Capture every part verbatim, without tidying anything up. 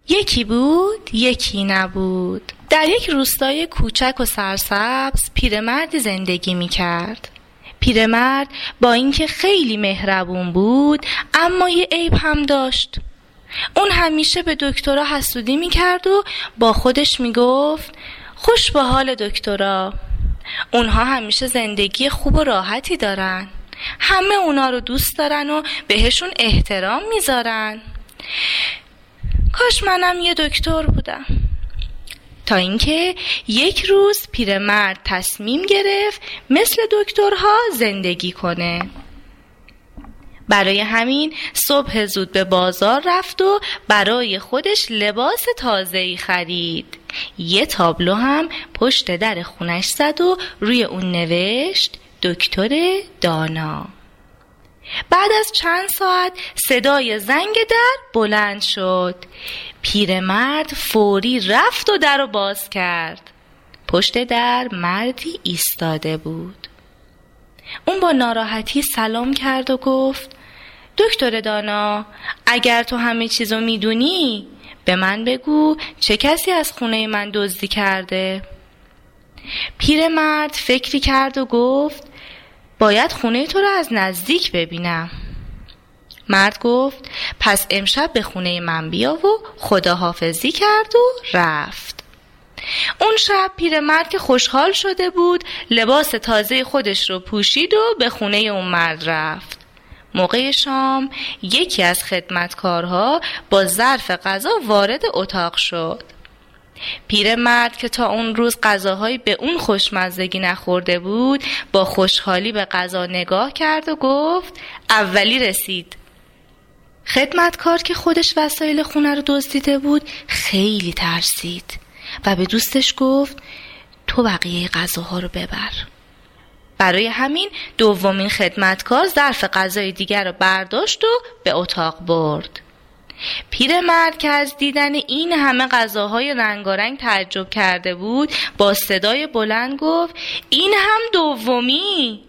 یکی بود یکی نبود. در یک روستای کوچک و سرسبز پیرمردی زندگی می‌کرد. پیرمرد با اینکه خیلی مهربون بود اما یه عیب هم داشت. اون همیشه به دکترها حسودی می‌کرد و با خودش میگفت خوش به حال دکترها، اونها همیشه زندگی خوب و راحتی دارن، همه اونا رو دوست دارن و بهشون احترام میذارن. کاش منم یه دکتر بودم. تا اینکه یک روز پیرمرد تصمیم گرفت مثل دکترها زندگی کنه. برای همین صبح زود به بازار رفت و برای خودش لباس تازه‌ای خرید. یه تابلو هم پشت در خونش زد و روی اون نوشت دکتر دانا. بعد از چند ساعت صدای زنگ در بلند شد. پیرمرد فوری رفت و در رو باز کرد. پشت در مردی ایستاده بود. اون با ناراحتی سلام کرد و گفت دکتر دانا، اگر تو همه چیزو میدونی به من بگو چه کسی از خونه من دزدی کرده؟ پیرمرد فکری کرد و گفت باید خونه تو رو از نزدیک ببینم. مرد گفت پس امشب به خونه من بیا و خداحافظی کرد و رفت. اون شب پیرمرد که خوشحال شده بود لباس تازه خودش رو پوشید و به خونه اون مرد رفت. موقع شام یکی از خدمتکارها با ظرف غذا وارد اتاق شد. پیرمرد که تا اون روز غذاهایی به اون خوشمزگی نخورده بود با خوشحالی به غذا نگاه کرد و گفت اولی رسید. خدمتکار که خودش وسایل خونه رو دزدیده بود خیلی ترسید و به دوستش گفت تو بقیه غذاها رو ببر. برای همین دومین خدمتکار ظرف غذای دیگر رو برداشت و به اتاق برد. پیرمرد که از دیدن این همه غذاهای رنگارنگ تعجب کرده بود با صدای بلند گفت این هم دومی.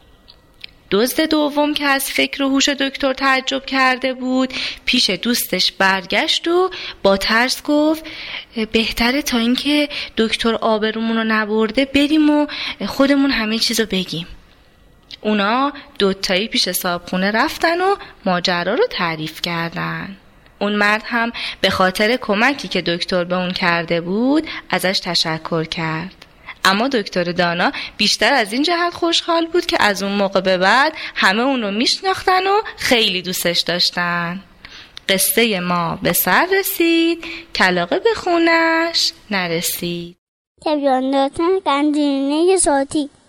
دزد دوم که از فکر و هوش دکتر تعجب کرده بود پیش دوستش برگشت و با ترس گفت بهتره تا اینکه دکتر آبرومون رو نبرده بریم و خودمون همه چیزو بگیم. اونا دوتایی پیش صاحبخونه رفتن و ماجرا رو تعریف کردن. اون مرد هم به خاطر کمکی که دکتر به اون کرده بود ازش تشکر کرد. اما دکتر دانا بیشتر از این جهت خوشحال بود که از اون موقع به بعد همه اون رو میشناختن و خیلی دوستش داشتن. قصه ما به سر رسید، کلاغه به خونش نرسید. تبیان دادن گنجینه صوتی.